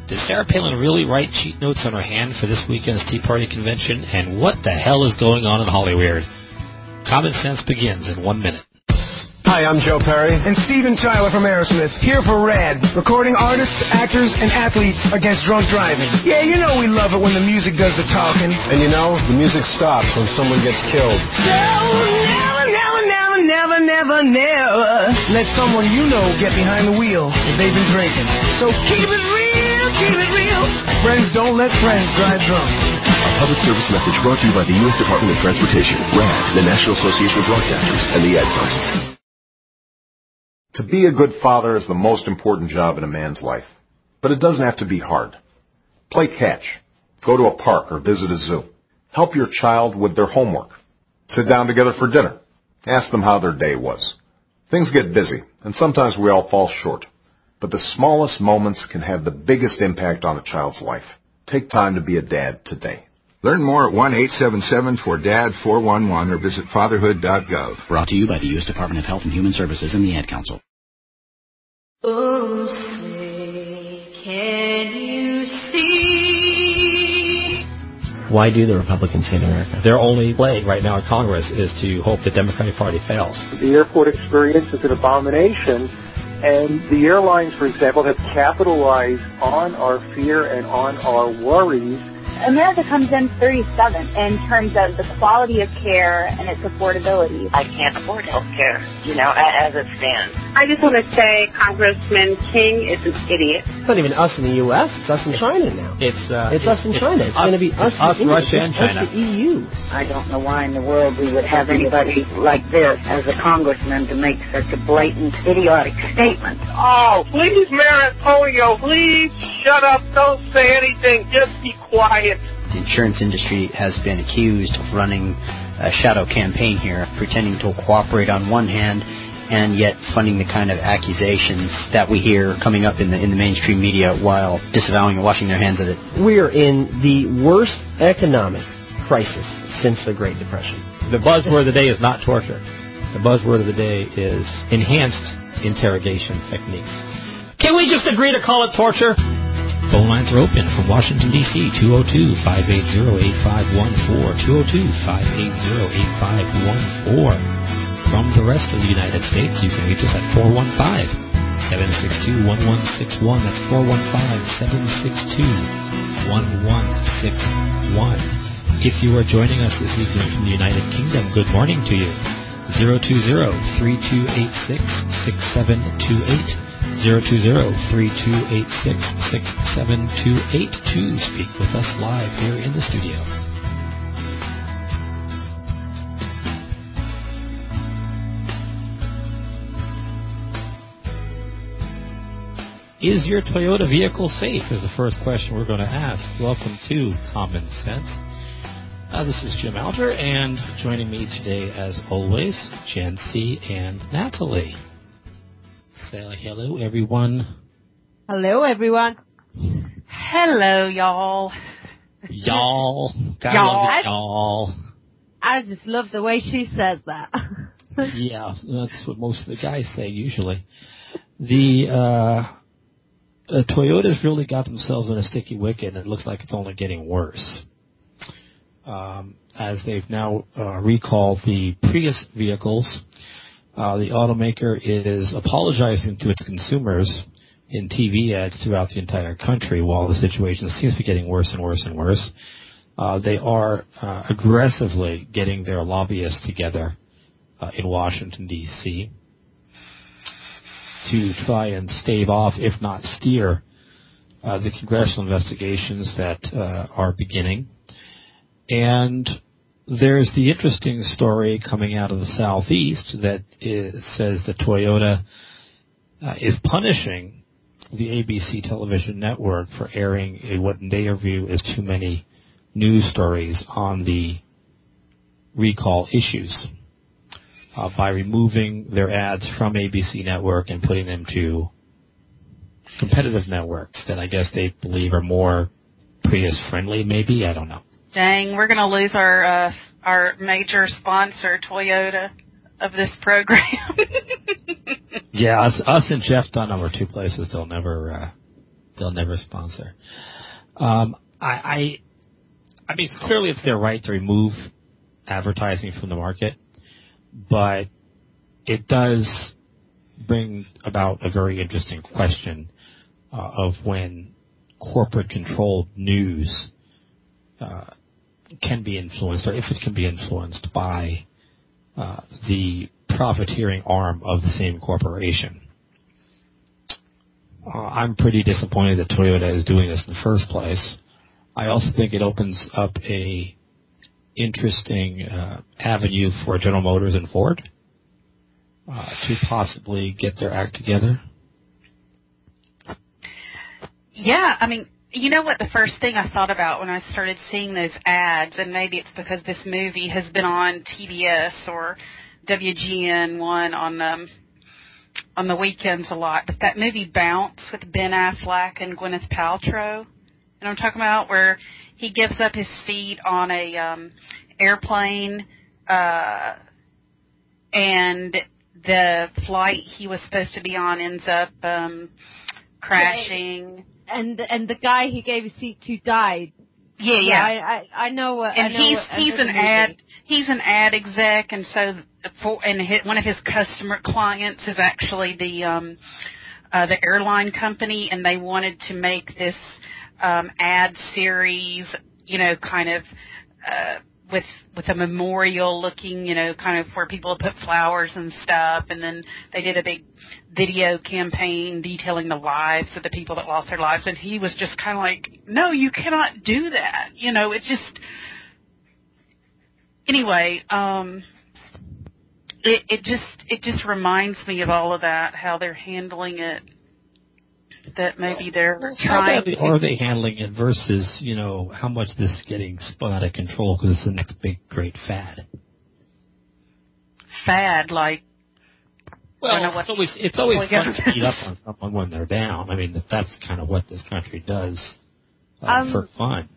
Did Sarah Palin really write cheat notes on her hand for this weekend's Tea Party convention? And what the hell is going on in Hollywood? Common Sense begins in 1 minute. Hi, I'm Joe Perry. And Steven Tyler from Aerosmith, here for RAD, recording artists, actors, and athletes against drunk driving. Yeah, you know we love it when the music does the talking. And you know, the music stops when someone gets killed. So never let someone you know get behind the wheel if they've been drinking. So keep it real. Friends don't let friends drive drunk. A public service message brought to you by the U.S. Department of Transportation, RAD, the National Association of Broadcasters, and the Ad Council. To be a good father is the most important job in a man's life. But it doesn't have to be hard. Play catch. Go to a park or visit a zoo. Help your child with their homework. Sit down together for dinner. Ask them how their day was. Things get busy, and sometimes we all fall short. But the smallest moments can have the biggest impact on a child's life. Take time to be a dad today. Learn more at 1-877-4DAD-411 or visit fatherhood.gov. Brought to you by the U.S. Department of Health and Human Services and the Ad Council. Oh, say, can you see? Why do the Republicans hate America? Their only play right now in Congress is to hope the Democratic Party fails. The airport experience is an abomination, and the airlines, for example, have capitalized on our fear and on our worries. America comes in 37 in terms of the quality of care and its affordability. I can't afford health care, as it stands. I just want to say Congressman King is an idiot. It's not even us in the U.S., it's us in China now. It's us in China. It's going to be us Russia, and China. Us, the EU. I don't know why in the world we would have anybody like this as a congressman to make such a blatant, idiotic statement. Oh, please, Mayor Antonio, please shut up. Don't say anything. Just be quiet. The insurance industry has been accused of running a shadow campaign here, pretending to cooperate on one hand and yet funding the kind of accusations that we hear coming up in the mainstream media while disavowing and washing their hands of it. We are in the worst economic crisis since the Great Depression. The buzzword of the day is not torture. The buzzword of the day is enhanced interrogation techniques. Can we just agree to call it torture? Phone lines are open from Washington, D.C., 202-580-8514, 202-580-8514. From the rest of the United States, you can reach us at 415-762-1161. That's 415-762-1161. If you are joining us this evening from the United Kingdom, good morning to you. 020-3286-6728. 020-3286-6728 to speak with us live here in the studio. Is your Toyota vehicle safe is the first question we're going to ask. Welcome to Common Sense. This is Jim Alger, and joining me today, as always, Jen C. and Natalie. Say hello, everyone. Hello, everyone. Hello, y'all. Y'all. Y'all. I just love the way she says that. Yeah, that's what most of the guys say usually. The Toyota's really got themselves in a sticky wicket, and it looks like it's only getting worse. As they've now recalled the Prius vehicles, the automaker is apologizing to its consumers in TV ads throughout the entire country while the situation seems to be getting worse and worse and worse. They are aggressively getting their lobbyists together in Washington, D.C. to try and stave off, if not steer, the congressional investigations that are beginning. And there's the interesting story coming out of the Southeast that says that Toyota is punishing the ABC television network for airing what they view as too many news stories on the recall issues by removing their ads from ABC network and putting them to competitive networks that I guess they believe are more Prius-friendly, maybe? I don't know. Dang, we're going to lose our major sponsor, Toyota, of this program. Yeah, us and Jeff Dunham are two places they'll never they'll never sponsor. I mean, clearly it's their right to remove advertising from the market, but it does bring about a very interesting question of when corporate-controlled news can be influenced, or if it can be influenced by the profiteering arm of the same corporation. I'm pretty disappointed that Toyota is doing this in the first place. I also think it opens up a interesting avenue for General Motors and Ford to possibly get their act together. Yeah, I mean, you know what the first thing I thought about when I started seeing those ads, and maybe it's because this movie has been on TBS or WGN1 on the weekends a lot, but that movie Bounce with Ben Affleck and Gwyneth Paltrow, you know what I'm talking about, where he gives up his seat on a airplane and the flight he was supposed to be on ends up crashing. And the guy he gave his seat to died. Yeah. I know. And he's an ad exec, and so one of his customer clients is actually the airline company, and they wanted to make this ad series, you know, kind of with a memorial looking, you know, kind of where people put flowers and stuff, and then they did a big video campaign detailing the lives of the people that lost their lives, and he was just kind of like, no, you cannot do that. You know, it just, anyway, it just reminds me of all of that, how they're handling it, that maybe they're trying to... How are they handling it versus, you know, how much this is getting spun out of control because it's the next big, great fad? Fad, like... Well, it's always fun to beat up on someone when they're down. I mean, that's kind of what this country does for fun.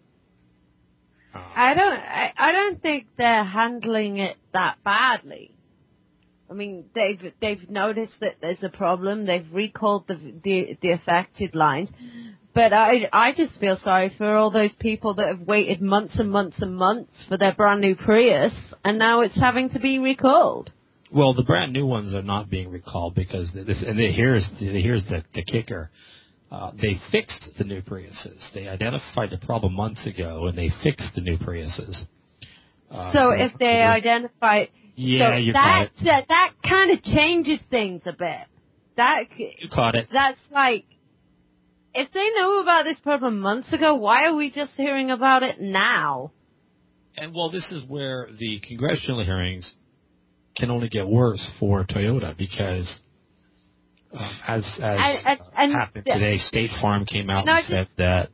I don't think they're handling it that badly. I mean, they've noticed that there's a problem. They've recalled the affected lines, but I just feel sorry for all those people that have waited months and months and months for their brand new Prius, and now it's having to be recalled. Well, the brand new ones are not being recalled because here's the kicker. They fixed the new Priuses. They identified the problem months ago, and they fixed the new Priuses. So if they identify... Yeah, so you caught it. That kind of changes things a bit. You caught it. That's like, if they knew about this problem months ago, why are we just hearing about it now? And, well, this is where the congressional hearings can only get worse for Toyota because, as happened today, State Farm came out and said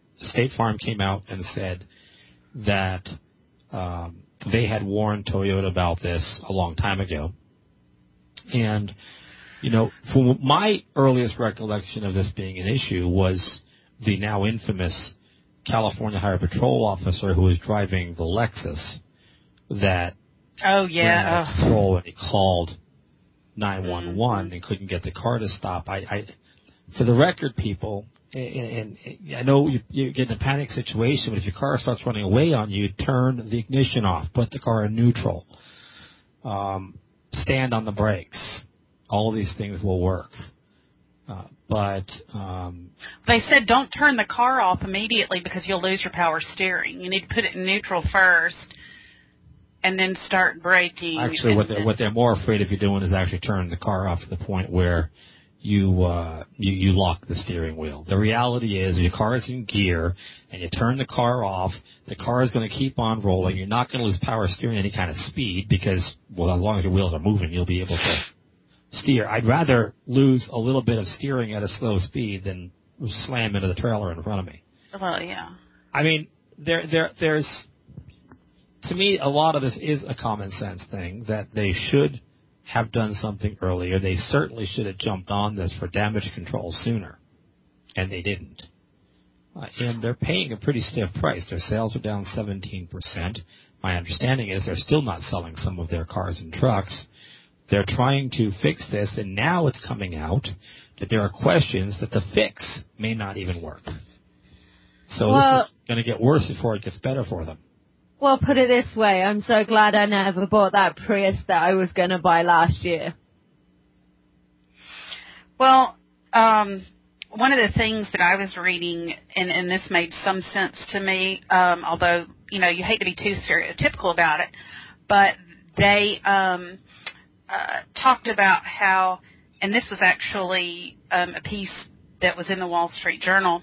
that they had warned Toyota about this a long time ago. And, you know, from my earliest recollection of this being an issue was the now infamous California Highway Patrol officer who was driving the Lexus that ran out of control when he called 911 and couldn't get the car to stop. For the record, people, and I know you get in a panic situation, but if your car starts running away on you, turn the ignition off, put the car in neutral, stand on the brakes. All of these things will work. But they said don't turn the car off immediately because you'll lose your power steering. You need to put it in neutral first and then start braking. Actually, what they're more afraid of you doing is actually turning the car off to the point where you lock the steering wheel. The reality is, if your car is in gear and you turn the car off, the car is going to keep on rolling. You're not going to lose power steering any kind of speed because, well, as long as your wheels are moving, you'll be able to steer. I'd rather lose a little bit of steering at a slow speed than slam into the trailer in front of me. Well, yeah. I mean, there's, to me, a lot of this is a common sense thing that they should have done something earlier. They certainly should have jumped on this for damage control sooner, and they didn't. And they're paying a pretty stiff price. Their sales are down 17%. My understanding is they're still not selling some of their cars and trucks. They're trying to fix this, and now it's coming out that there are questions that the fix may not even work. So this is going to get worse before it gets better for them. Well, put it this way. I'm so glad I never bought that Prius that I was going to buy last year. Well, one of the things that I was reading, and this made some sense to me, although, you hate to be too stereotypical about it, but they talked about how, and this was actually a piece that was in the Wall Street Journal,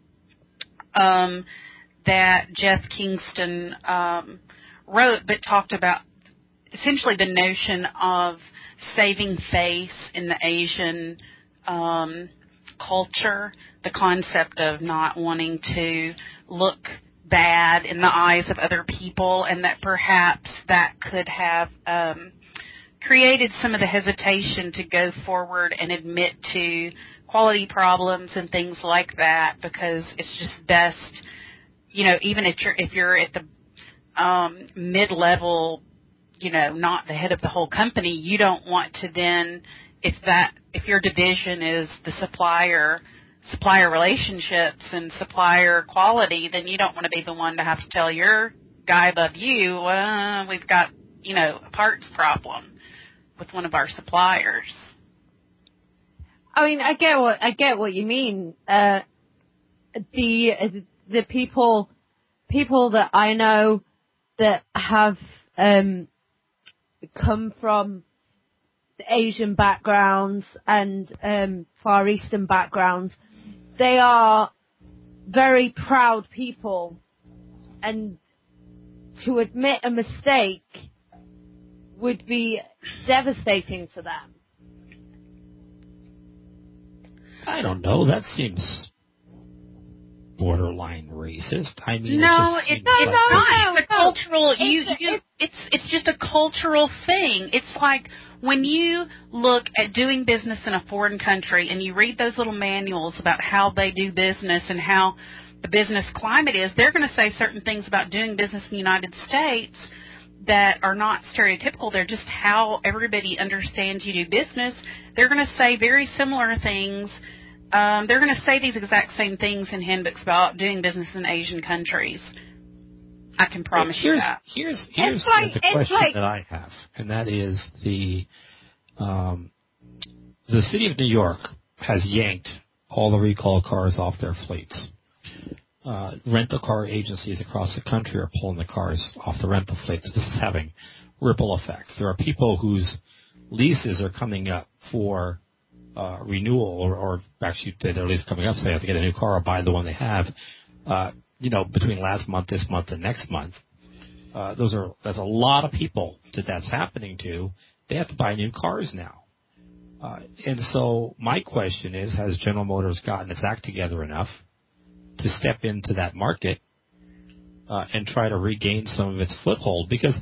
that Jeff Kingston wrote, but talked about essentially the notion of saving face in the Asian culture, the concept of not wanting to look bad in the eyes of other people, and that perhaps that could have created some of the hesitation to go forward and admit to quality problems and things like that, because it's just best, even if you're at the mid-level, not the head of the whole company, you don't want to then, if your division is the supplier relationships and supplier quality, then you don't want to be the one to have to tell your guy above you, we've got, a parts problem with one of our suppliers. I mean, I get what you mean. The people that I know that have come from Asian backgrounds and Far Eastern backgrounds, they are very proud people, and to admit a mistake would be devastating to them. I don't know. That seems borderline racist. I mean, no, it's not. It's a cultural. It's just a cultural thing. It's like when you look at doing business in a foreign country and you read those little manuals about how they do business and how the business climate is, they're going to say certain things about doing business in the United States that are not stereotypical. They're just how everybody understands you do business. They're going to say very similar things. They're going to say these exact same things in handbooks about doing business in Asian countries. I can promise you that. Here's the question that I have, and that is the city of New York has yanked all the recall cars off their fleets. Rental car agencies across the country are pulling the cars off the rental fleets. This is having ripple effects. There are people whose leases are coming up for renewal, or actually their lease is coming up, so they have to get a new car or buy the one they have. Between last month, this month, and next month, there's a lot of people that's happening to. They have to buy new cars now, and so my question is: has General Motors gotten its act together enough to step into that market and try to regain some of its foothold? Because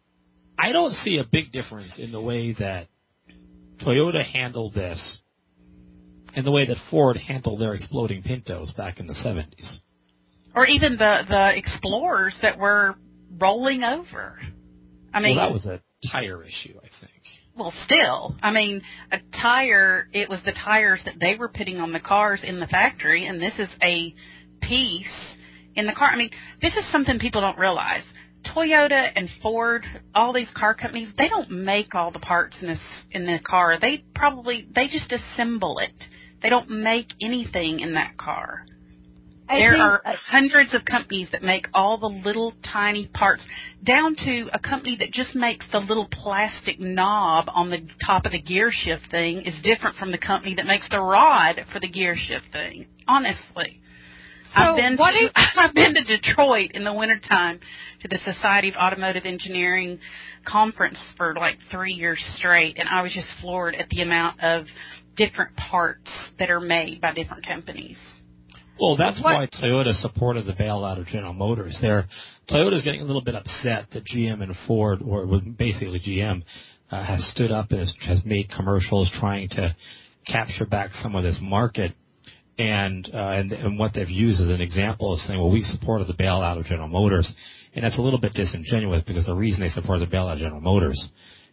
I don't see a big difference in the way that Toyota handled this and the way that Ford handled their exploding Pintos back in the 70s. Or even the Explorers that were rolling over. I mean, that was a tire issue, I think. Well, still, I mean, a tire, it was the tires that they were putting on the cars in the factory, and this is a piece in the car. I mean, this is something people don't realize. Toyota and Ford, all these car companies, they don't make all the parts in the car. They just assemble it. They don't make anything in that car. There are hundreds of companies that make all the little tiny parts, down to a company that just makes the little plastic knob on the top of the gear shift thing is different from the company that makes the rod for the gear shift thing. Honestly. So I've been to Detroit in the wintertime to the Society of Automotive Engineering conference for like 3 years straight, and I was just floored at the amount of different parts that are made by different companies. Well, that's why Toyota supported the bailout of General Motors. Toyota's getting a little bit upset that GM and Ford, or basically GM, has stood up and has made commercials trying to capture back some of this market. And what they've used as an example is saying, well, we supported the bailout of General Motors. And that's a little bit disingenuous, because the reason they supported the bailout of General Motors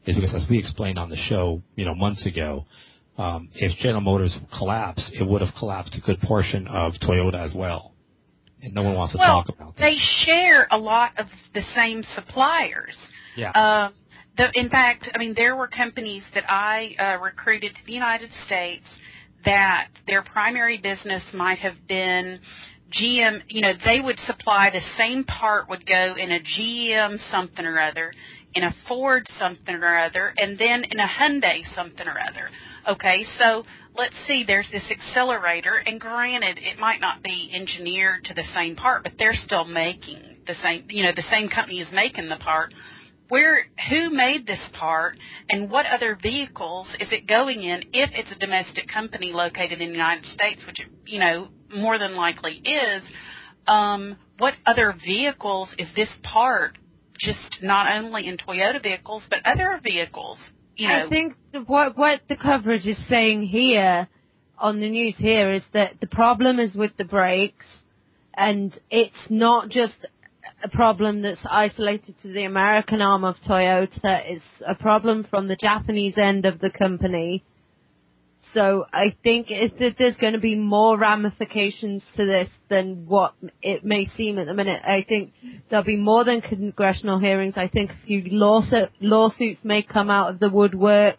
is because, as we explained on the show, months ago, if General Motors collapsed, it would have collapsed a good portion of Toyota as well. And no one wants to talk about that. They share a lot of the same suppliers. Yeah. In fact, there were companies that I recruited to the United States that their primary business might have been GM. They would supply the same part would go in a GM something or other, in a Ford something or other, and then in a Hyundai something or other. Okay, so let's see, there's this accelerator, and granted, it might not be engineered to the same part, but they're still making the same, the same company is making the part. Who made this part, and what other vehicles is it going in if it's a domestic company located in the United States, which, more than likely is, what other vehicles is this part, just not only in Toyota vehicles, but other vehicles? I think what the coverage is saying here on the news here is that the problem is with the brakes, and it's not just a problem that's isolated to the American arm of Toyota. It's a problem from the Japanese end of the company. So I think there's going to be more ramifications to this than what it may seem at the minute. I think there'll be more than congressional hearings. I think a few lawsuits may come out of the woodwork.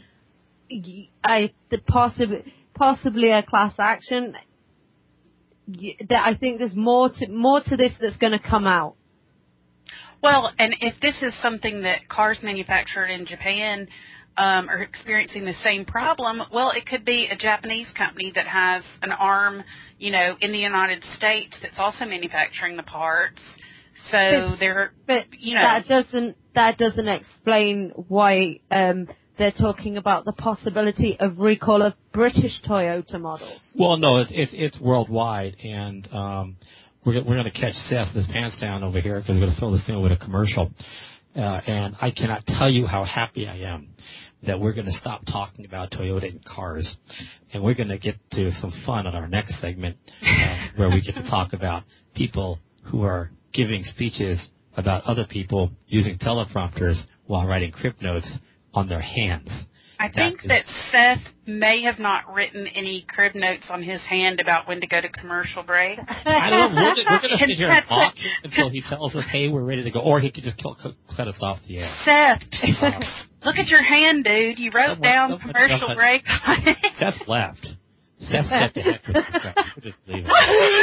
Possibly a class action. I think there's more to this that's going to come out. Well, and if this is something that cars manufactured in Japan are experiencing the same problem, well, it could be a Japanese company that has an arm, in the United States that's also manufacturing the parts. So that doesn't explain why they're talking about the possibility of recall of British Toyota models. Well, no, it's worldwide, and we're going to catch Seth with his pants down over here because we're going to fill this thing with a commercial. And I cannot tell you how happy I am that we're going to stop talking about Toyota and cars, and we're going to get to some fun on our next segment where we get to talk about people who are giving speeches about other people using teleprompters while writing crypt notes on their hands. I think that Seth may have not written any crib notes on his hand about when to go to commercial break. I don't know. We're going to sit here and talk until he tells us, hey, we're ready to go. Or he could just cut us off the air. Seth, look at your hand, dude. You wrote down commercial break. Seth left. Seth said to heck with this guy. We'll just leave it.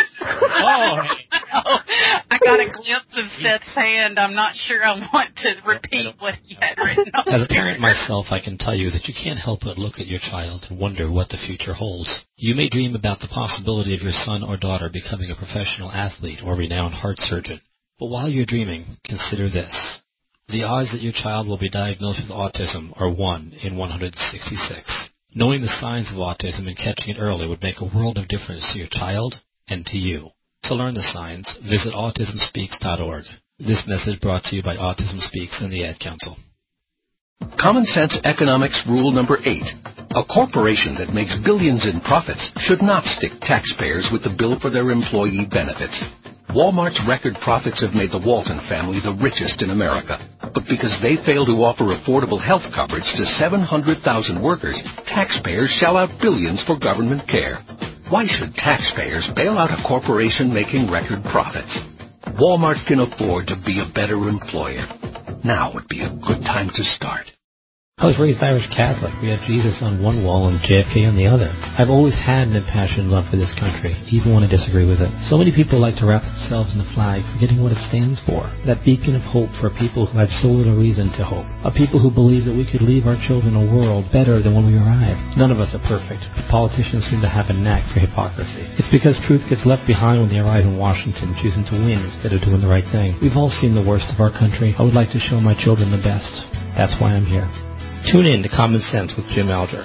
I got a glimpse of Seth's hand. I'm not sure I want to repeat what you had written on. As a parent myself, I can tell you that you can't help but look at your child and wonder what the future holds. You may dream about the possibility of your son or daughter becoming a professional athlete or renowned heart surgeon. But while you're dreaming, consider this. The odds that your child will be diagnosed with autism are 1 in 166. Knowing the signs of autism and catching it early would make a world of difference to your child and to you. To learn the signs, visit autismspeaks.org. This message brought to you by Autism Speaks and the Ad Council. Common sense economics rule number 8. A corporation that makes billions in profits should not stick taxpayers with the bill for their employee benefits. Walmart's record profits have made the Walton family the richest in America. But because they fail to offer affordable health coverage to 700,000 workers, taxpayers shell out billions for government care. Why should taxpayers bail out a corporation making record profits? Walmart can afford to be a better employer. Now would be a good time to start. I was raised Irish Catholic. We had Jesus on one wall and JFK on the other. I've always had an impassioned love for this country, even when I disagree with it. So many people like to wrap themselves in the flag, forgetting what it stands for. That beacon of hope for people who had so little reason to hope. A people who believe that we could leave our children a world better than when we arrived. None of us are perfect, but politicians seem to have a knack for hypocrisy. It's because truth gets left behind when they arrive in Washington, choosing to win instead of doing the right thing. We've all seen the worst of our country. I would like to show my children the best. That's why I'm here. Tune in to Common Sense with Jim Alger.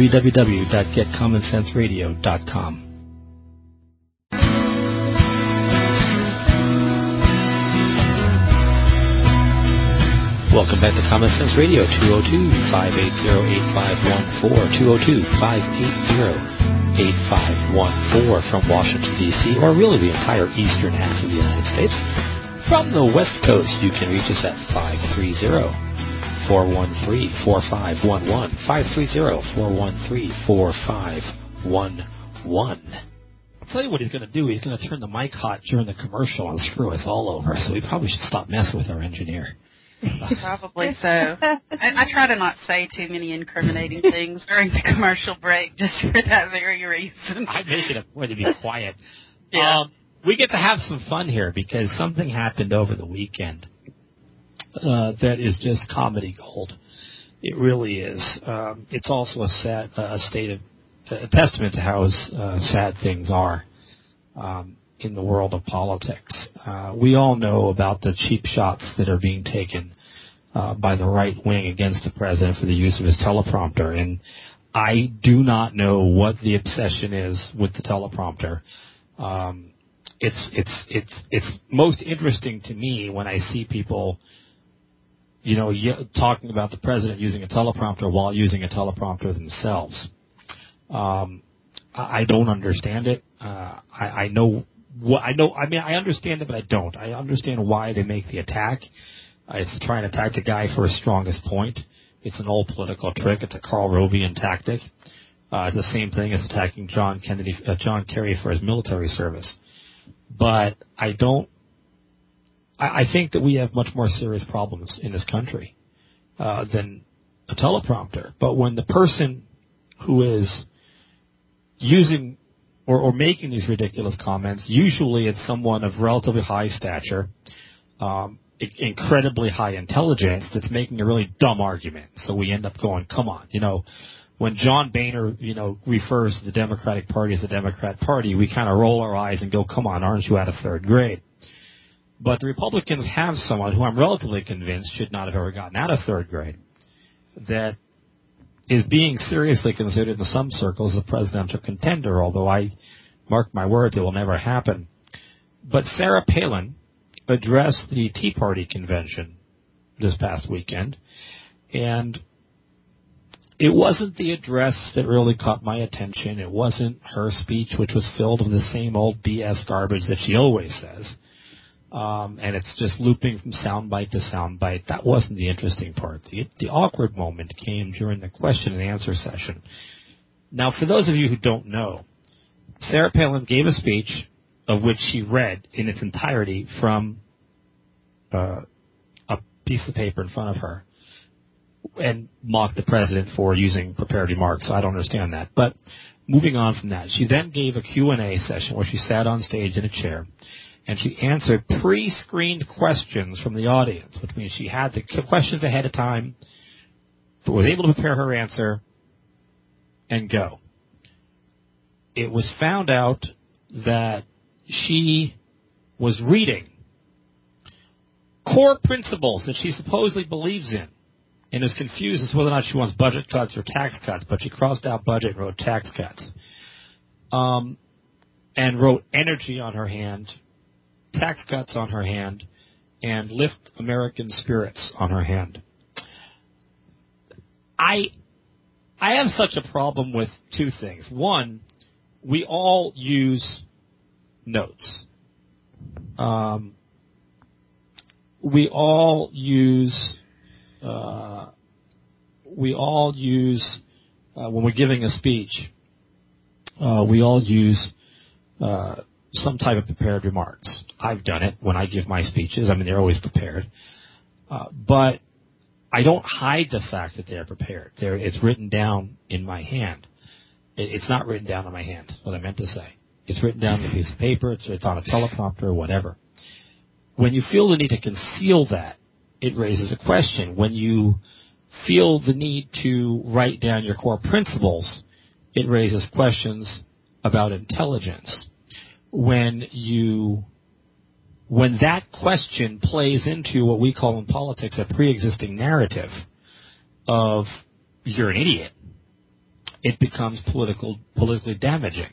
www.getcommonsenseradio.com. Welcome back to Common Sense Radio, 202-580-8514, 202-580-8514 from Washington, D.C., or really the entire eastern half of the United States. From the West Coast, you can reach us at 530 530-413-4511. 530-413-4511. I'll tell you what he's going to do. He's going to turn the mic hot during the commercial and screw us all over. So we probably should stop messing with our engineer. Probably so. I try to not say too many incriminating things during the commercial break just for that very reason. I make it a point to be quiet. Yeah. We get to have some fun here because something happened over the weekend that is just comedy gold. It really is. It's also a testament to how sad things are in the world of politics. We all know about the cheap shots that are being taken by the right wing against the president for the use of his teleprompter, and I do not know what the obsession is with the teleprompter. It's most interesting to me when I see people, talking about the president using a teleprompter while using a teleprompter themselves. I don't understand it. I understand it, but I don't. I understand why they make the attack. It's to try and attack the guy for his strongest point. It's an old political trick. It's a Karl Rovian tactic. It's the same thing as attacking John Kerry for his military service. But I think that we have much more serious problems in this country than a teleprompter. But when the person who is using or making these ridiculous comments, usually it's someone of relatively high stature, incredibly high intelligence, that's making a really dumb argument. So we end up going, come on, when John Boehner, refers to the Democratic Party as the Democrat Party, we kind of roll our eyes and go, come on, aren't you out of third grade? But the Republicans have someone who I'm relatively convinced should not have ever gotten out of third grade, that is being seriously considered in some circles a presidential contender, although I mark my words, it will never happen. But Sarah Palin addressed the Tea Party convention this past weekend, and it wasn't the address that really caught my attention. It wasn't her speech, which was filled with the same old BS garbage that she always says. And it's just looping from soundbite to soundbite. That wasn't the interesting part. The awkward moment came during the question and answer session. Now, for those of you who don't know, Sarah Palin gave a speech of which she read in its entirety from a piece of paper in front of her and mocked the president for using prepared remarks. So I don't understand that. But moving on from that, she then gave a Q&A session where she sat on stage in a chair and she answered pre-screened questions from the audience, which means she had the questions ahead of time, but was able to prepare her answer and go. It was found out that she was reading core principles that she supposedly believes in and is confused as to whether or not she wants budget cuts or tax cuts, but she crossed out budget and wrote tax cuts. And wrote energy on her hand, tax cuts on her hand, and lift American spirits on her hand. I have such a problem with two things. One, we all use notes. We all use when we're giving a speech, we all use some type of prepared remarks. I've done it when I give my speeches. I mean, they're always prepared. But I don't hide the fact that they're prepared. It's written down in my hand. It's not written down on my hand, is what I meant to say. It's written down on a piece of paper. It's on a teleprompter or whatever. When you feel the need to conceal that, it raises a question. When you feel the need to write down your core principles, it raises questions about intelligence. When that question plays into what we call in politics a pre-existing narrative of you're an idiot, it becomes politically damaging.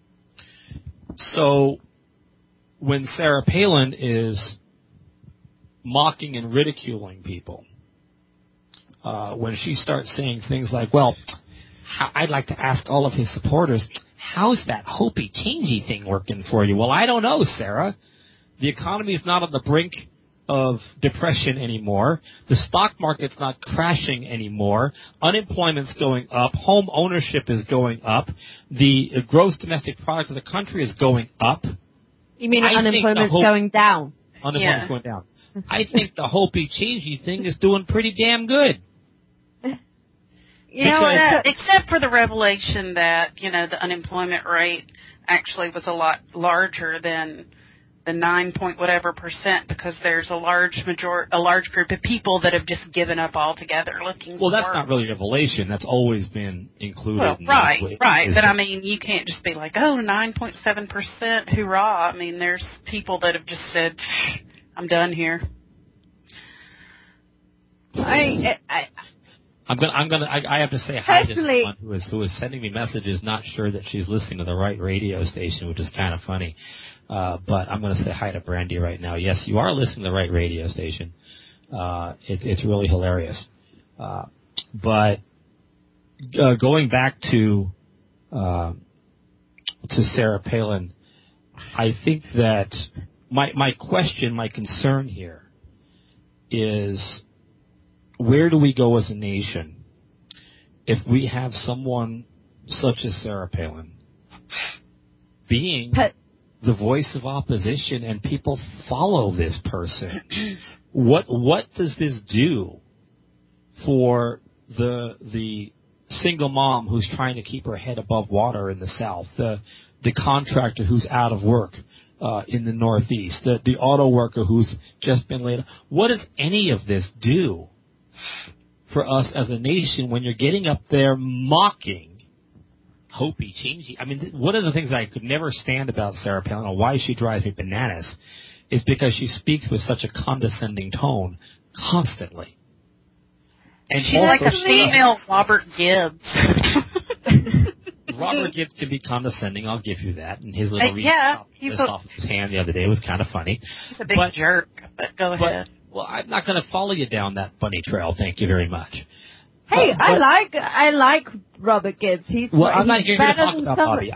So when Sarah Palin is mocking and ridiculing people, when she starts saying things like, well, I'd like to ask all of his supporters, how's that hopey-changey thing working for you? Well, I don't know, Sarah. The economy is not on the brink of depression anymore. The stock market's not crashing anymore. Unemployment's going up. Home ownership is going up. The gross domestic product of the country is going up. You mean unemployment's going down? Unemployment's going down. I think the Hopi Changey thing is doing pretty damn good. You know, except for the revelation that, you know, the unemployment rate actually was a lot larger than the 9-point-whatever% because there's a large group of people that have just given up altogether looking for work. Well, that's not really revelation. That's always been included. Well, in right. But, I I mean, you can't just be like, 9.7%, hurrah. I mean, there's people that have just said, I'm done here. I have to say hi to someone who is sending me messages, not sure that she's listening to the right radio station, which is kind of funny. But I'm going to say hi to Brandy right now. Yes, you are listening to the right radio station. It's really hilarious. But going back to Sarah Palin, I think that my concern here is, where do we go as a nation if we have someone such as Sarah Palin being the voice of opposition and people follow this person? What does this do for the single mom who's trying to keep her head above water in the South, the contractor who's out of work in the Northeast, the auto worker who's just been laid off? What does any of this do for us as a nation when you're getting up there mocking Hopi Changey? I mean, one of the things that I could never stand about Sarah Palin, and why she drives me bananas, is because she speaks with such a condescending tone constantly. And she's like a female Robert Gibbs. Robert Gibbs can be condescending, I'll give you that. And his little off his hand the other day was kind of funny. He's a big jerk, but go ahead. Well, I'm not going to follow you down that bunny trail. Thank you very much. Hey, I like Robert Gibbs. I'm not here to talk about Bobby.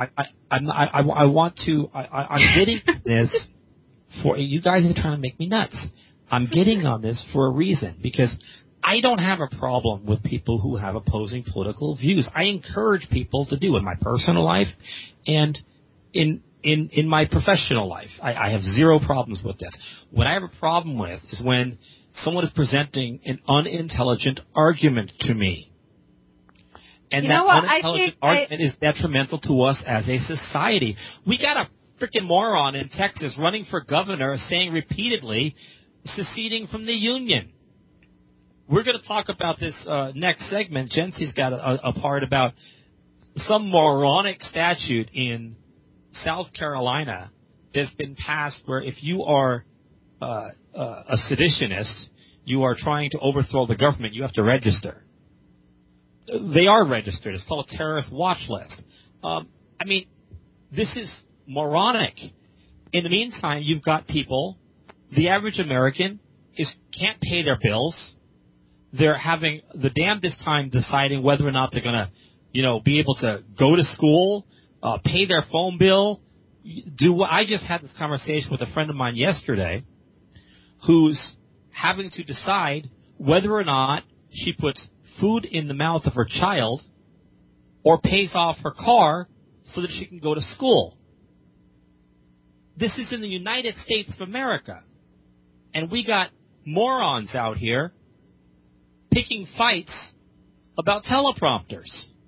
I'm getting this for you guys are trying to make me nuts. I'm getting on this for a reason, because I don't have a problem with people who have opposing political views. I encourage people to do in my personal life and in my professional life. I have zero problems with this. What I have a problem with is when someone is presenting an unintelligent argument to me. And that unintelligent argument is detrimental to us as a society. We got a freaking moron in Texas running for governor saying repeatedly, seceding from the Union. We're going to talk about this next segment. Jency's got a part about some moronic statute in South Carolina that's been passed where if you are a seditionist, you are trying to overthrow the government, you have to register. They are registered. It's called a terrorist watch list. I mean, this is moronic. In the meantime, you've got people, the average American can't pay their bills. They're having the damnedest time deciding whether or not they're going to, be able to go to school, pay their phone bill. I just had this conversation with a friend of mine yesterday who's having to decide whether or not she puts food in the mouth of her child or pays off her car so that she can go to school. This is in the United States of America. And we got morons out here picking fights about teleprompters.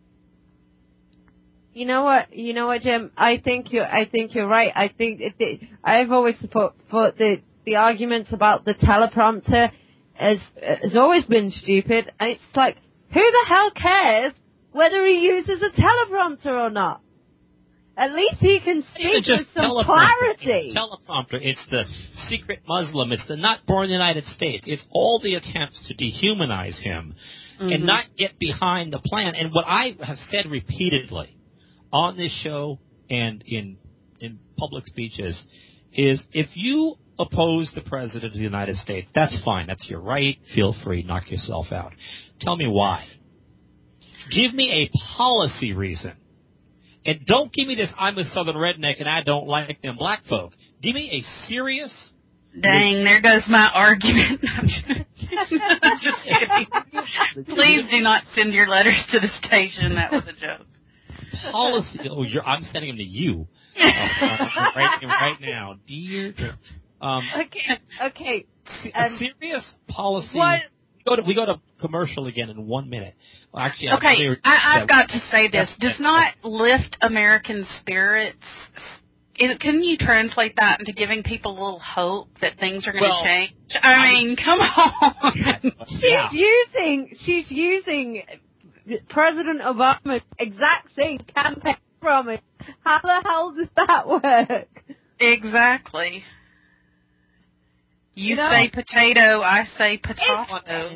You know what, Jim? I think you're right. I think I've always thought the arguments about the teleprompter has always been stupid. And it's like, who the hell cares whether he uses a teleprompter or not? At least he can speak with some clarity. It's teleprompter. It's the secret Muslim. It's the not born in the United States. It's all the attempts to dehumanize him and not get behind the plan. And what I have said repeatedly on this show and in public speeches is, if you oppose the President of the United States, that's fine. That's your right. Feel free. Knock yourself out. Tell me why. Give me a policy reason. And don't give me this, I'm a Southern redneck and I don't like them black folk. Give me a serious, Dang, there goes my argument. I'm just kidding. Please do not send your letters to the station. That was a joke. Policy. I'm sending them to you right now, dear. Okay. A serious policy. What? We go to commercial again in 1 minute. Well, actually, okay, I've got to say this. Does not lift American spirits. Can you translate that into giving people a little hope that things are going to change? I mean, come on. She's using President Obama's exact same campaign promise. How the hell does that work? Exactly. You say potato, I say potato.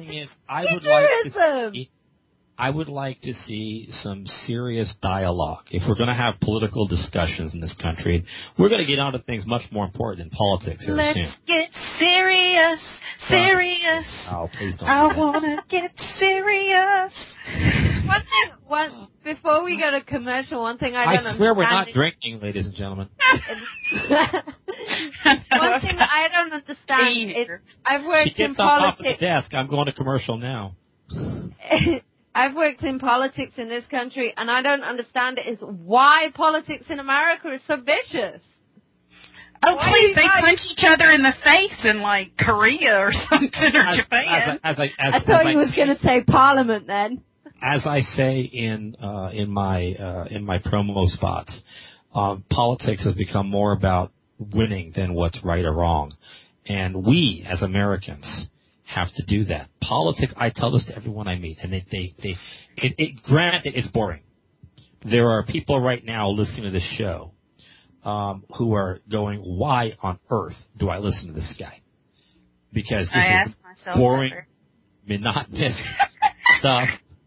I would like to see some serious dialogue. If we're going to have political discussions in this country, we're going to get onto things much more important than politics here soon. Let's get serious. Oh, please don't. I want to get serious. Before we go to commercial, one thing I don't understand. I swear we're not drinking, ladies and gentlemen. One thing I don't understand is I've worked in politics. Off the desk. I'm going to commercial now. I've worked in politics in this country, and I don't understand it is why politics in America is so vicious. Oh, please, they punch each other in the face in, like, Korea or something, or Japan. I thought you was going to say Parliament then. As I say in my promo spots, politics has become more about winning than what's right or wrong. And we, as Americans, have to do that. Politics, I tell this to everyone I meet, and granted, it's boring. There are people right now listening to this show who are going, why on earth do I listen to this guy? Because this is the boring, monotonous stuff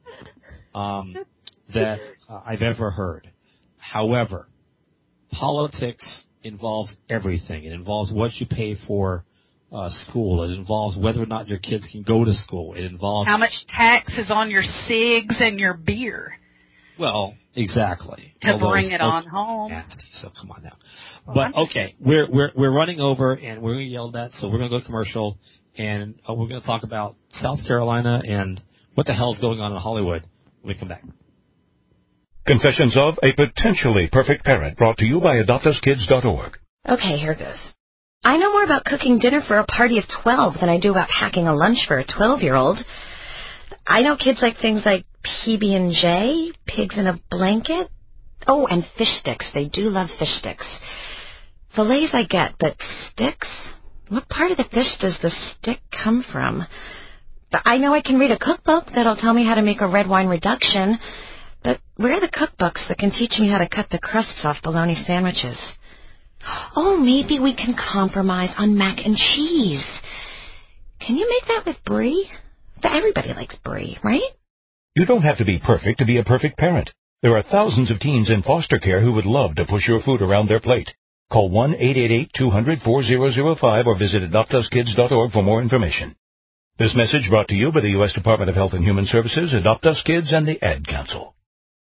that I've ever heard. However, politics involves everything. It involves what you pay for school. It involves whether or not your kids can go to school. It involves how much tax is on your cigs and your beer. Well, exactly. To bring it on home. Nasty, so come on now. But okay, we're running over and we're going to yell at, so we're going to go to commercial and we're going to talk about South Carolina and what the hell is going on in Hollywood when we come back. Confessions of a Potentially Perfect Parent, brought to you by AdoptUsKids.org. Okay, here goes. I know more about cooking dinner for a party of 12 than I do about packing a lunch for a 12-year-old. I know kids like things like PB&J, pigs in a blanket. Oh, and fish sticks. They do love fish sticks. Fillets I get, but sticks? What part of the fish does the stick come from? But I know I can read a cookbook that'll tell me how to make a red wine reduction. But where are the cookbooks that can teach me how to cut the crusts off bologna sandwiches? Oh, maybe we can compromise on mac and cheese. Can you make that with brie? Everybody likes brie, right? You don't have to be perfect to be a perfect parent. There are thousands of teens in foster care who would love to push your food around their plate. Call 1-888-200-4005 or visit AdoptUsKids.org for more information. This message brought to you by the U.S. Department of Health and Human Services, Adopt Us Kids, and the Ad Council.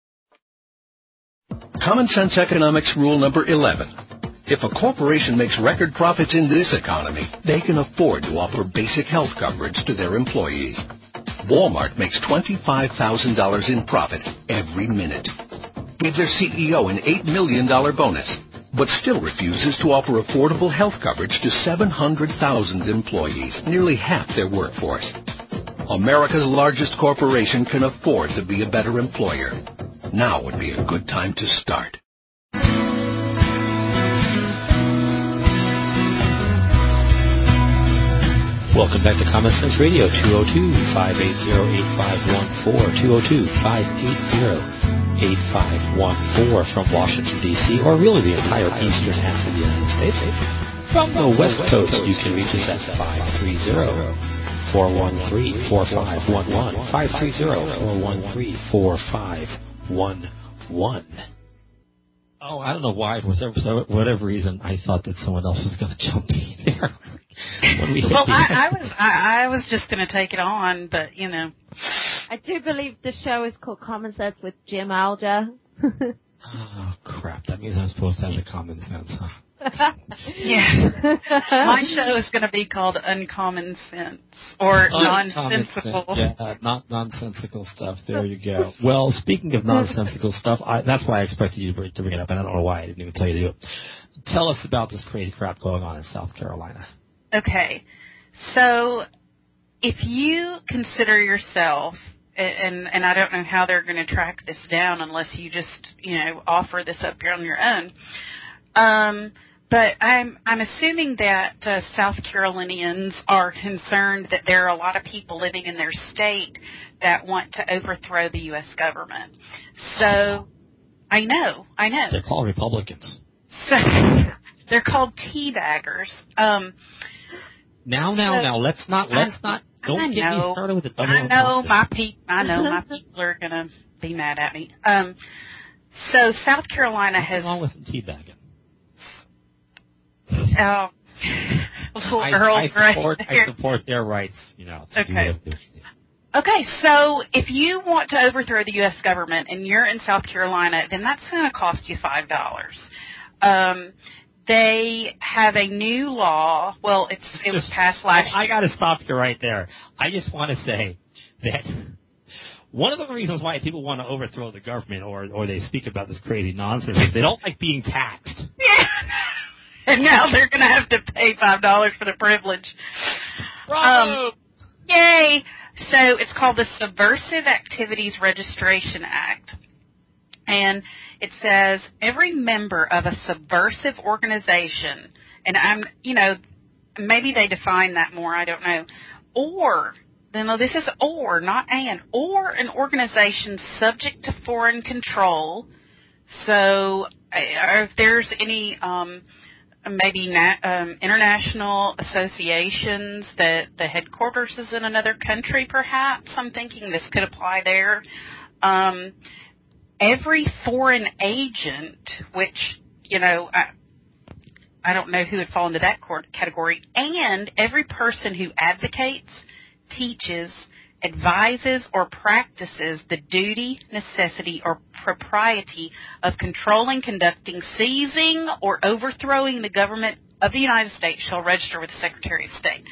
Common Sense Economics Rule number 11. If a corporation makes record profits in this economy, they can afford to offer basic health coverage to their employees. Walmart makes $25,000 in profit every minute. Gave their CEO an $8 million bonus, but still refuses to offer affordable health coverage to 700,000 employees, nearly half their workforce. America's largest corporation can afford to be a better employer. Now would be a good time to start. Welcome back to Common Sense Radio, 202-580-8514, 202-580-8514 from Washington, D.C., or really the entire eastern half of the United States. From the West Coast, you can reach us at 530-413-4511, 530-413-4511. Oh, I don't know why, for whatever reason, I thought that someone else was going to jump in there. Well, I was just going to take it on, but, you know. I do believe the show is called Common Sense with Jim Alger. Oh, crap. That means I'm supposed to have the common sense, huh? Yeah. My show is going to be called Uncommon Sense or Nonsensical. Yeah, not nonsensical stuff. There you go. Well, speaking of nonsensical stuff, that's why I expected you to bring it up, and I don't know why I didn't even tell you to do it. Tell us about this crazy crap going on in South Carolina. Okay. So if you consider yourself, and I don't know how they're going to track this down unless you just, offer this up here on your own. But I'm assuming that South Carolinians are concerned that there are a lot of people living in their state that want to overthrow the U.S. government. So I know. They're called Republicans. So they're called teabaggers. Now, let's not. Don't get me started with the double. I know my people are going to be mad at me. So South Carolina has. What's wrong with some teabagging? I support their rights, to do what they do. Okay, so if you want to overthrow the U.S. government and you're in South Carolina, then that's going to cost you $5. They have a new law. Well, it was passed last year. I got to stop you right there. I just want to say that one of the reasons why people want to overthrow the government or they speak about this crazy nonsense is they don't like being taxed. Yeah. And now they're going to have to pay $5 for the privilege. Bravo! Yay! So it's called the Subversive Activities Registration Act. And it says every member of a subversive organization, and maybe they define that more, I don't know, this is not and, or an organization subject to foreign control. So if there's any international associations that the headquarters is in another country, perhaps. I'm thinking this could apply there. Every foreign agent, which, I don't know who would fall into that category, and every person who advocates, teaches, advises, or practices the duty, necessity, or propriety of controlling, conducting, seizing, or overthrowing the government of the United States shall register with the Secretary of State.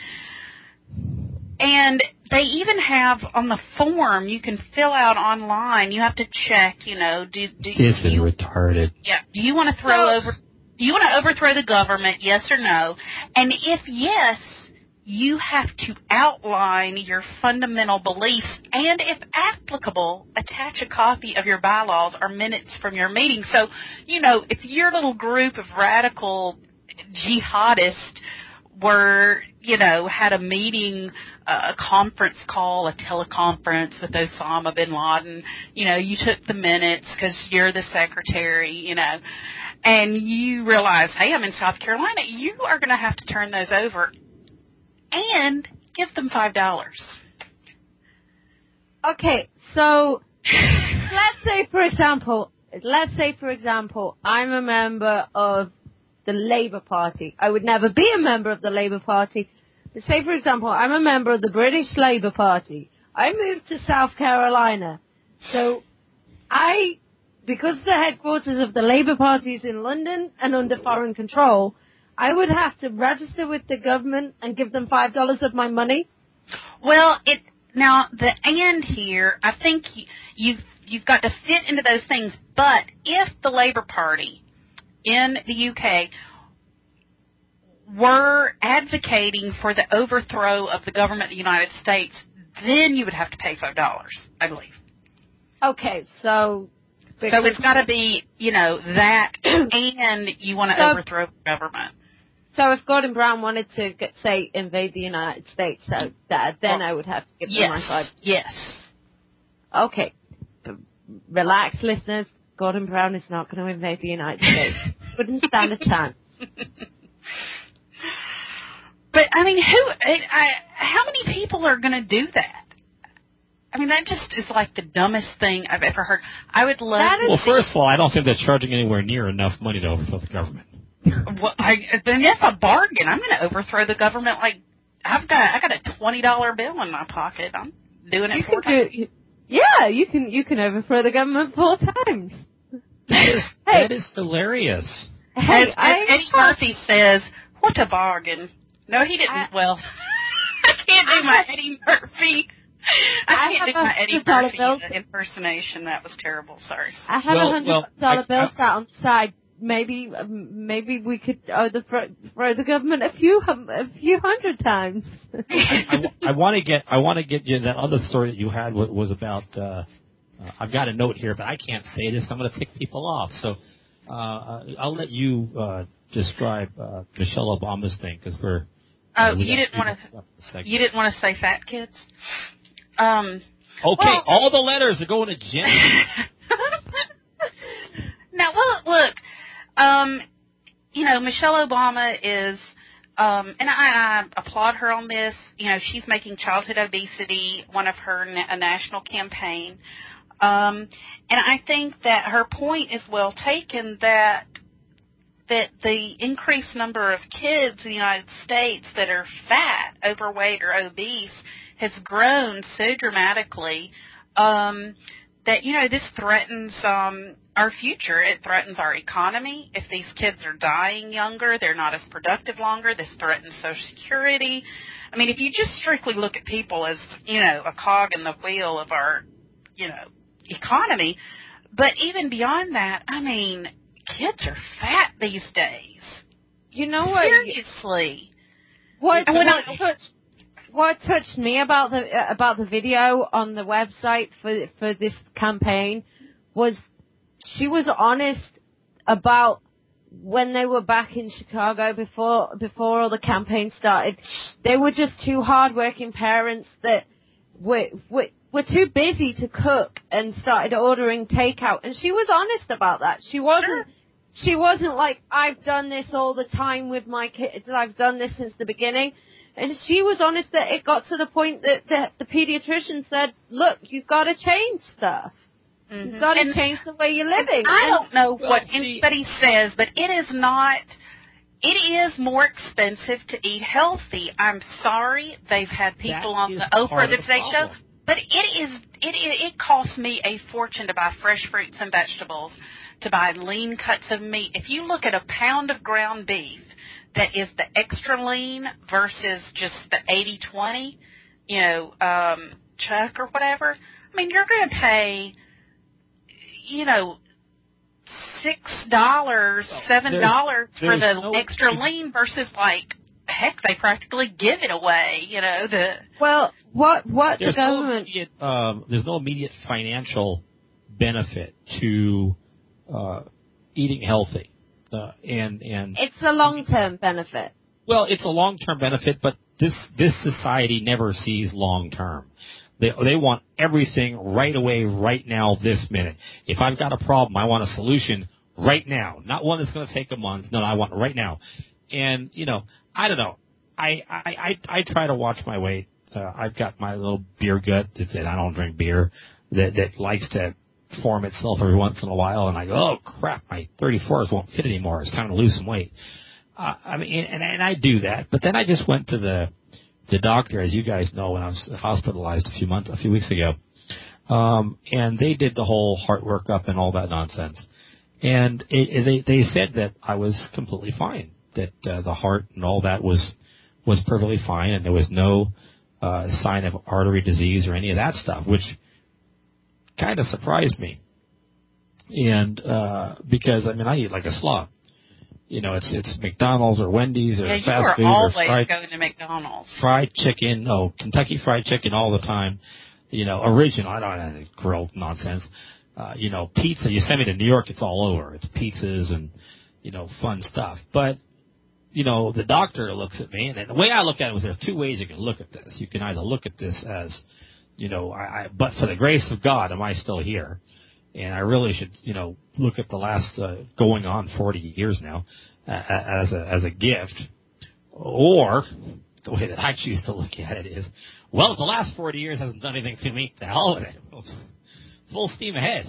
And they even have on the form you can fill out online. You have to check, this is retarded. Yeah. Do you want to overthrow the government? Yes or no? And if yes, you have to outline your fundamental beliefs and, if applicable, attach a copy of your bylaws or minutes from your meeting. So, if your little group of radical jihadists had a meeting, a conference call, a teleconference with Osama bin Laden, you took the minutes because you're the secretary, and you realize, hey, I'm in South Carolina, you are going to have to turn those over and give them $5. Okay, so let's say, for example, I'm a member of the Labour Party. I would never be a member of the Labour Party. But say, for example, I'm a member of the British Labour Party. I moved to South Carolina. So because the headquarters of the Labour Party is in London and under foreign control, I would have to register with the government and give them $5 of my money? Well, now the and here, I think you've got to fit into those things. But if the Labour Party in the UK were advocating for the overthrow of the government of the United States, then you would have to pay $5, I believe. Okay, so it's got to be, that, and you want to overthrow the government. So if Gordon Brown wanted to, say, invade the United States, then I would have to give them my $5. Yes. Okay. Relax, listeners. Gordon Brown is not going to invade the United States. Wouldn't stand a chance. But, how many people are going to do that? That just is like the dumbest thing I've ever heard. I would love Well, first of all, I don't think they're charging anywhere near enough money to overthrow the government. Well, then that's a bargain. I'm going to overthrow the government. I got a $20 bill in my pocket. I'm doing it 4 times. You can overthrow the government 4 times. That is hilarious. Hey, as Eddie Murphy says, what a bargain. No, he didn't. Well, I can't do my Eddie Murphy. I can't do my Eddie Murphy impersonation. That was terrible. Sorry. I have $100 bill sat on the side. Maybe we could throw the government a few hundred times. I want to get you that other story that you had was about. I've got a note here, but I can't say this. I'm going to tick people off. So I'll let you describe Michelle Obama's thing because we're. You didn't want to say fat kids. Okay, well, all the letters are going to Jen. Now, look, Michelle Obama is, and I applaud her on this. She's making childhood obesity one of her a national campaign, and I think that her point is well taken that the increased number of kids in the United States that are fat, overweight, or obese has grown so dramatically that, this threatens our future. It threatens our economy. If these kids are dying younger, they're not as productive longer. This threatens Social Security. I mean, if you just strictly look at people as, a cog in the wheel of our, economy, but even beyond that, I mean, kids are fat these days. You know what? Seriously. What touched me about the video on the website for this campaign was she was honest about when they were back in Chicago before all the campaign started. They were just two hardworking parents that were too busy to cook and started ordering takeout. And she was honest about that. She wasn't like, I've done this all the time with my kids. I've done this since the beginning. And she was honest that it got to the point that the pediatrician said, look, you've got to change stuff. Mm-hmm. You've got to change the way you're living. I don't know what anybody says, but it is more expensive to eat healthy. I'm sorry. They've had people on the Oprah Today Show. But it costs me a fortune to buy fresh fruits and vegetables, to buy lean cuts of meat. If you look at a pound of ground beef that is the extra lean versus just the 80-20, chuck or whatever, I mean, you're going to pay, $6, $7 for the extra lean versus heck, they practically give it away, Well, what the government... there's no immediate financial benefit to eating healthy. And it's a long-term benefit. Well, it's a long-term benefit, but this society never sees long-term. They want everything right away, right now, this minute. If I've got a problem, I want a solution right now, not one that's going to take a month. No, I want it right now. And I don't know. I try to watch my weight. I've got my little beer gut that I don't drink beer that likes to form itself every once in a while, and I go, oh crap, my 34s won't fit anymore. It's time to lose some weight. And I do that, but then I just went to the doctor, as you guys know, when I was hospitalized a few weeks ago, and they did the whole heart workup and all that nonsense, and they said that I was completely fine, that the heart and all that was perfectly fine, and there was no sign of artery disease or any of that stuff, which kind of surprised me. And because I eat like a slob. It's McDonald's or Wendy's or fast food or always going to McDonald's. Fried chicken, Kentucky Fried Chicken all the time. Original. I don't have grilled nonsense. Pizza. You send me to New York, it's all over. It's pizzas and fun stuff. But the doctor looks at me, and the way I look at it was there's two ways you can look at this. You can either look at this as but for the grace of God, am I still here? And I really should, look at the last going on 40 years now as a gift. Or the way that I choose to look at it is, well, if the last 40 years hasn't done anything to me, to hell with it. Full steam ahead.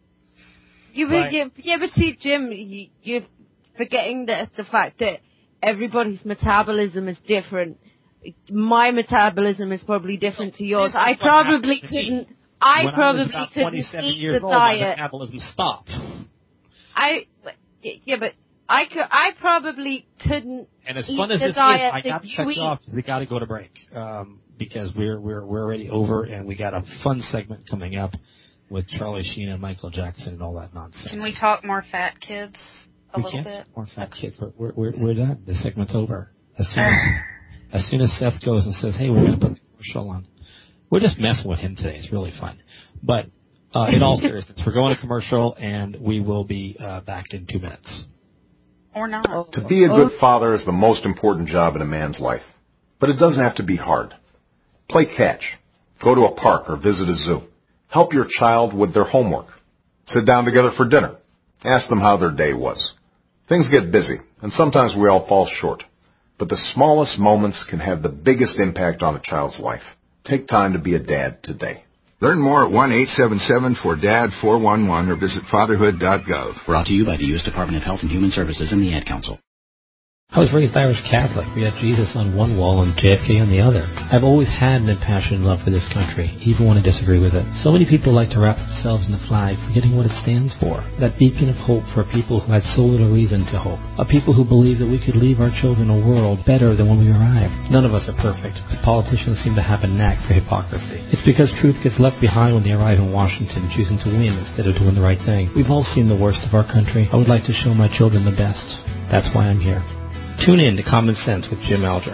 But see, Jim, you're forgetting the fact that everybody's metabolism is different. My metabolism is probably different to yours. I probably couldn't eat the diet. My metabolism stopped. But I probably couldn't. And as eat fun as the this is, diet I got that to cut you you off because we got to go to break because we're already over, and we got a fun segment coming up with Charlie Sheen and Michael Jackson and all that nonsense. Can we talk more fat kids a we little can't bit? More fat kids, but we're done. The segment's over. As soon as Seth goes and says, "Hey, we're going to put the commercial on," we're just messing with him today. It's really fun. But in all seriousness, we're going to commercial, and we will be back in 2 minutes. Or not. To be a good father is the most important job in a man's life, but it doesn't have to be hard. Play catch. Go to a park or visit a zoo. Help your child with their homework. Sit down together for dinner. Ask them how their day was. Things get busy, and sometimes we all fall short. But the smallest moments can have the biggest impact on a child's life. Take time to be a dad today. Learn more at 1-877-4DAD-411 or visit fatherhood.gov. Brought to you by the U.S. Department of Health and Human Services and the Ad Council. I was raised Irish Catholic. We had Jesus on one wall and JFK on the other. I've always had an impassioned love for this country, even when I disagree with it. So many people like to wrap themselves in the flag, forgetting what it stands for. That beacon of hope for people who had so little reason to hope. A people who believe that we could leave our children a world better than when we arrived. None of us are perfect, but politicians seem to have a knack for hypocrisy. It's because truth gets left behind when they arrive in Washington, choosing to win instead of doing the right thing. We've all seen the worst of our country. I would like to show my children the best. That's why I'm here. Tune in to Common Sense with Jim Alger.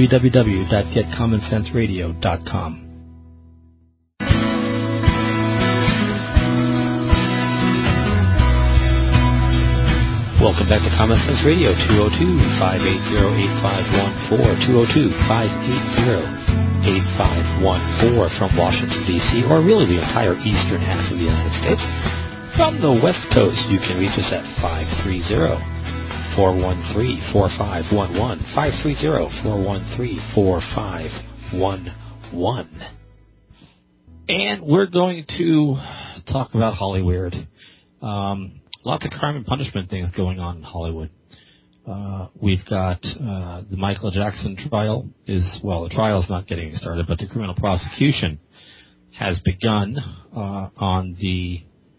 www.getcommonsenseradio.com. Welcome back to Common Sense Radio, 202-580-8514, 202-580-8514 from Washington, D.C., or really the entire eastern half of the United States. From the West Coast, you can reach us at 530-413-4511, 530-413-4511. And we're going to talk about Hollywood. Lots of crime and punishment things going on in Hollywood. We've got the Michael Jackson trial the trial's not getting started, but the criminal prosecution has begun on the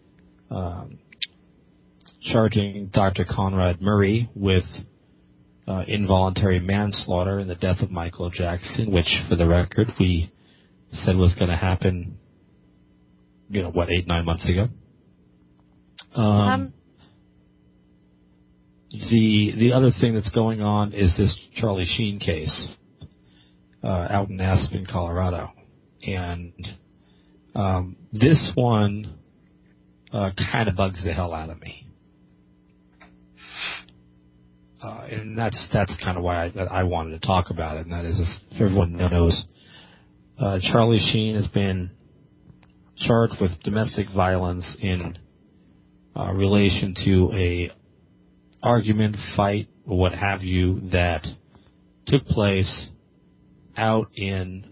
charging Dr. Conrad Murray with involuntary manslaughter in the death of Michael Jackson, which, for the record, we said was going to happen, 8-9 months ago. The other thing that's going on is this Charlie Sheen case out in Aspen, Colorado. And this one kind of bugs the hell out of me. And that's kind of why I wanted to talk about it, and that is, as everyone knows, Charlie Sheen has been charged with domestic violence in relation to a argument, fight, or what have you, that took place out in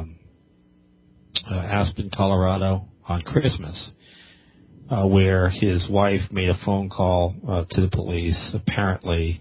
Aspen, Colorado on Christmas, where his wife made a phone call to the police, apparently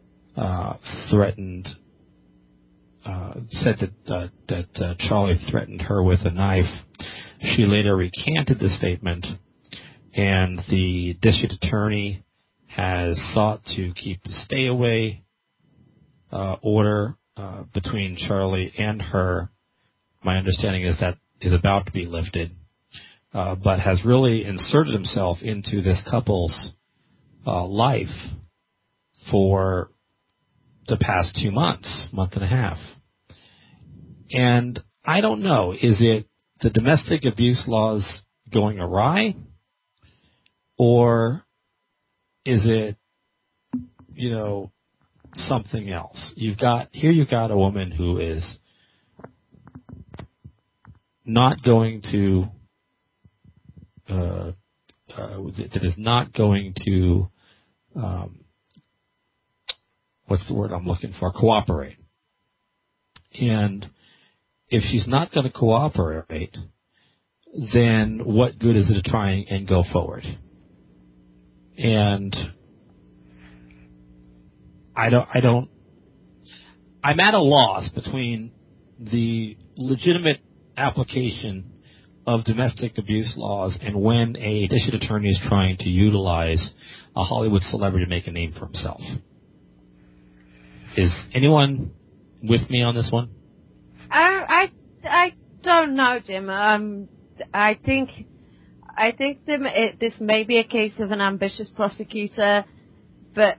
said that Charlie threatened her with a knife. She later recanted the statement, and the district attorney has sought to keep the stay-away order between Charlie and her. My understanding is that is about to be lifted, but has really inserted himself into this couple's life for the past 2 months, month and a half. And I don't know, is it the domestic abuse laws going awry, or is it, something else? You've got a woman who is not going to what's the word I'm looking for? Cooperate. And if she's not going to cooperate, then what good is it to try and go forward? And I'm at a loss between the legitimate application of domestic abuse laws and when a district attorney is trying to utilize a Hollywood celebrity to make a name for himself. Is anyone with me on this one? I don't know, Jim. I think this may be a case of an ambitious prosecutor, but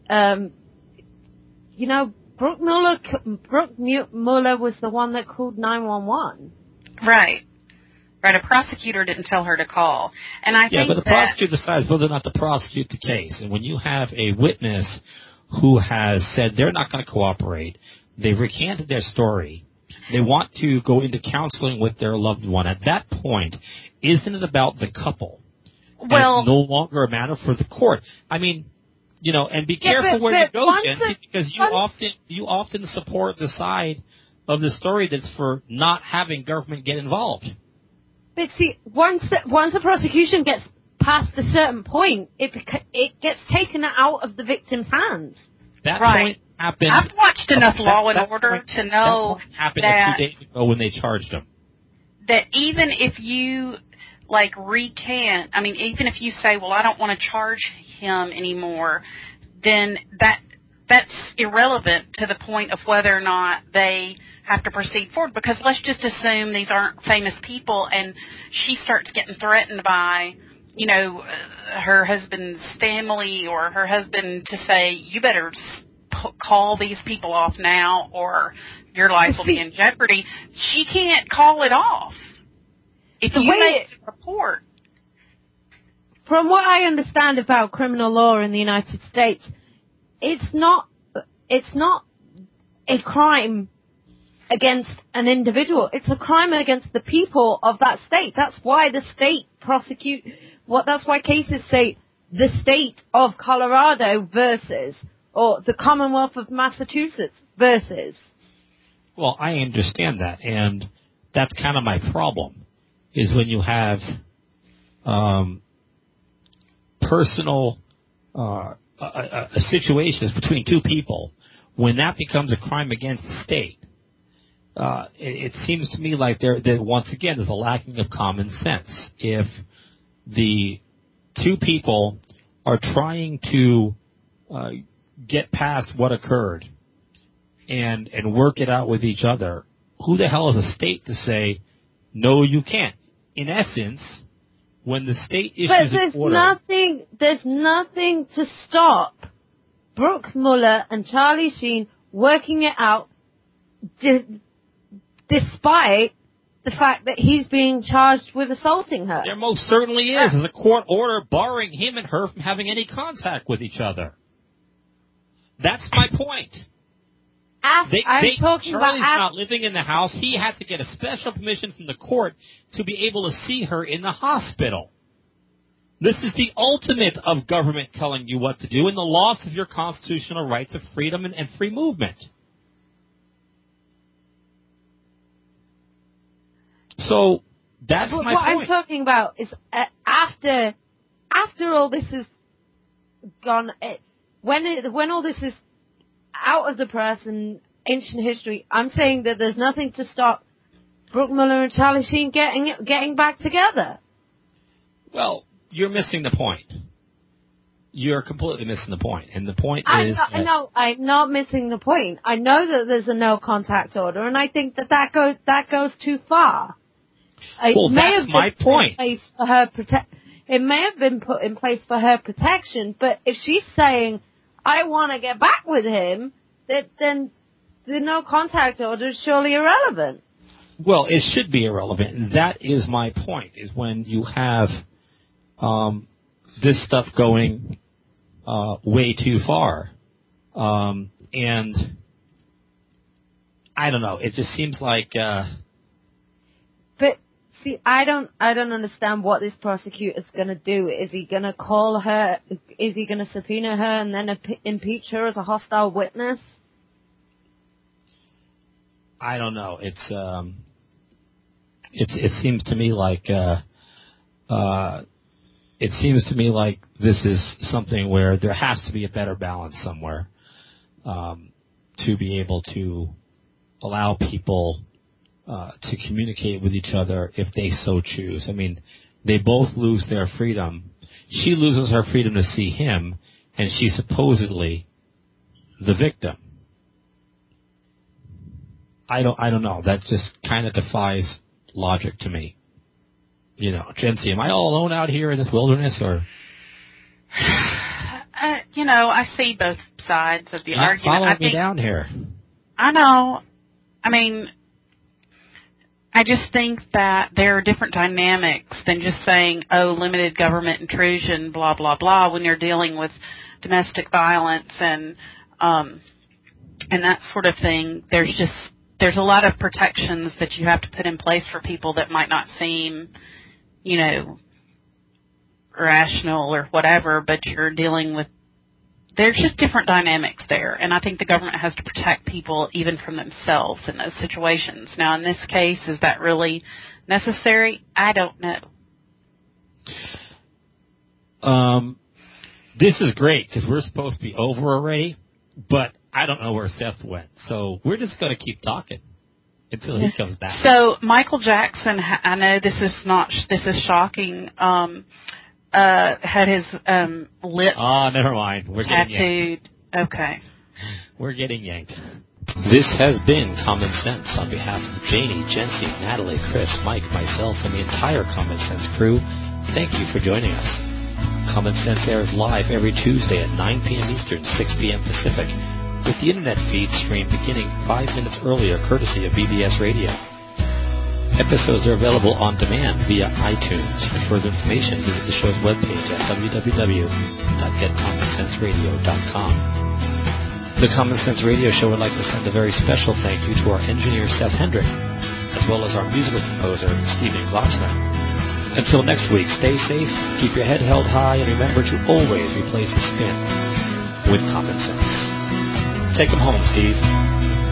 Brooke Mueller was the one that called 911. Right. A prosecutor didn't tell her to call. And I think but the prosecutor decides whether or not to prosecute the case. And when you have a witness who has said they're not going to cooperate, they've recanted their story, they want to go into counseling with their loved one, at that point, isn't it about the couple? Well, and it's no longer a matter for the court. I mean, and be careful where you go, Jen, because you often support the side of the story that's for not having government get involved. But see, once a prosecution gets past a certain point, it gets taken out of the victim's hands. That point happened. I've watched enough Law and Order to know that happened a few days ago when they charged him. That even if you recant, even if you say, well, I don't want to charge him anymore, then that's irrelevant to the point of whether or not they have to proceed forward. Because let's just assume these aren't famous people, and she starts getting threatened by, her husband's family or her husband to say, you better call these people off now or your life will be in jeopardy. She can't call it off. If you make a report. From what I understand about criminal law in the United States, it's not a crime against an individual. It's a crime against the people of that state. That's why the state prosecute. That's why cases say the state of Colorado versus, or the Commonwealth of Massachusetts versus. Well, I understand that, and that's kind of my problem, is when you have personal situations between two people, when that becomes a crime against the state, it seems to me like there once again there's a lacking of common sense. If the two people are trying to get past what occurred and work it out with each other, who the hell is a state to say, no, you can't? In essence, when the state issues an order... There's nothing to stop Brooke Mueller and Charlie Sheen working it out despite the fact that he's being charged with assaulting her. There most certainly is. There's a court order barring him and her from having any contact with each other. That's my point. Charlie's not living in the house. He had to get a special permission from the court to be able to see her in the hospital. This is the ultimate of government telling you what to do and the loss of your constitutional rights of freedom and free movement. So that's my point. What I'm talking about is after all this is gone, when all this is out of the press and ancient history, I'm saying that there's nothing to stop Brooke Mueller and Charlie Sheen getting back together. Well, you're missing the point. You're completely missing the point. And the point is... I'm not missing the point. I know that there's a no contact order, and I think that goes too far. Well, that's my point. It may have been put in place for her protection, but if she's saying, I want to get back with him, then the no contact order is surely irrelevant. Well, it should be irrelevant, and that is my point, is when you have this stuff going way too far. And I don't know, it just seems like... But, see, I don't understand what this prosecutor's going to do. Is he going to call her? Is he going to subpoena her and then impeach her as a hostile witness? I don't know. It seems to me like this is something where there has to be a better balance somewhere to be able to allow people to communicate with each other if they so choose. I mean, they both lose their freedom. She loses her freedom to see him, and she's supposedly the victim. I don't know. That just kind of defies logic to me. You know, Jency, am I all alone out here in this wilderness, or? You know, I see both sides of the argument. Follow me down here. I know. I mean, I just think that there are different dynamics than just saying, oh, limited government intrusion, blah, blah, blah, when you're dealing with domestic violence and that sort of thing. There's a lot of protections that you have to put in place for people that might not seem, you know, rational or whatever, but you're dealing with, there's just different dynamics there, and I think the government has to protect people even from themselves in those situations. Now, in this case, is that really necessary? I don't know. This is great because we're supposed to be over already, but I don't know where Seth went, so we're just going to keep talking until he comes back. So Michael Jackson, I know this is shocking. Had his lips. Oh, never mind. We're tattooed. Okay. We're getting yanked. This has been Common Sense. On behalf of Janie, Jency, Natalie, Chris, Mike, myself, and the entire Common Sense crew, thank you for joining us. Common Sense airs live every Tuesday at 9 p.m. Eastern, 6 p.m. Pacific, with the internet feed stream beginning 5 minutes earlier, courtesy of BBS Radio. Episodes are available on demand via iTunes. For further information, visit the show's webpage at www.getcommonsenseradio.com. The Common Sense Radio Show would like to send a very special thank you to our engineer, Seth Hendrick, as well as our musical composer, Stephen Voxner. Until next week, stay safe, keep your head held high, and remember to always replace the spin with common sense. Take them home, Steve.